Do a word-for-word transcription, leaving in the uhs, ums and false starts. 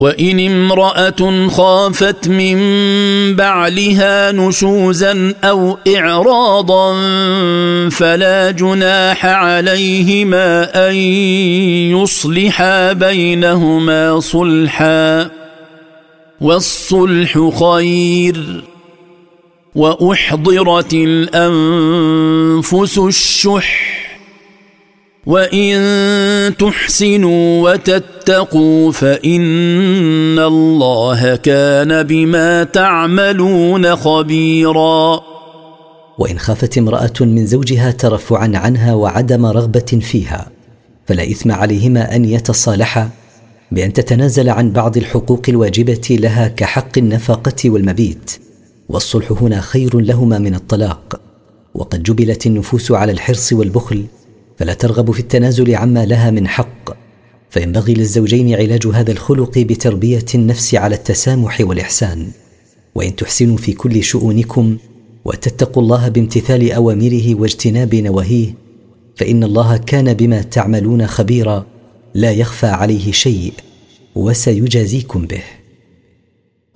وإن امرأة خافت من بعلها نشوزا أو إعراضا فلا جناح عليهما أن يصلحا بينهما صلحا والصلح خير وأحضرت الأنفس الشح وإن تحسنوا وتتقوا فإن الله كان بما تعملون خبيرا. وإن خافت امرأة من زوجها ترفعا عنها وعدم رغبة فيها فلا إثم عليهما أن يتصالحا بأن تتنازل عن بعض الحقوق الواجبة لها كحق النفقة والمبيت، والصلح هنا خير لهما من الطلاق. وقد جبلت النفوس على الحرص والبخل فلا ترغب في التنازل عما لها من حق، فينبغي للزوجين علاج هذا الخلق بتربية النفس على التسامح والإحسان. وإن تحسنوا في كل شؤونكم وتتقوا الله بامتثال أوامره واجتناب نواهيه فإن الله كان بما تعملون خبيرا لا يخفى عليه شيء وسيجازيكم به.